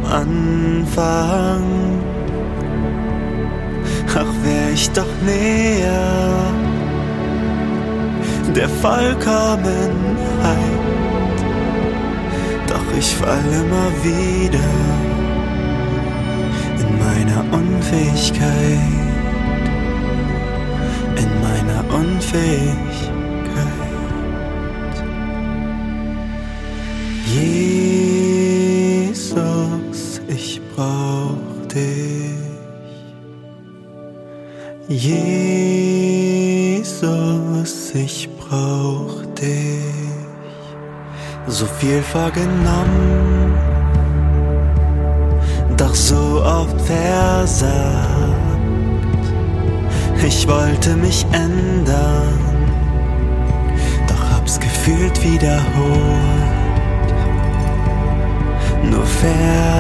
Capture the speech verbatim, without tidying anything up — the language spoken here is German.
Anfang. Ach, wär ich doch näher der Vollkommenheit, doch ich fall immer wieder in meiner Unfähigkeit, in meiner Unfähigkeit. Jesus, ich brauch dich. Jesus, ich brauch dich. So viel vorgenommen, doch so oft versagt. Ich wollte mich ändern, doch hab's gefühlt wiederholt. Nur fair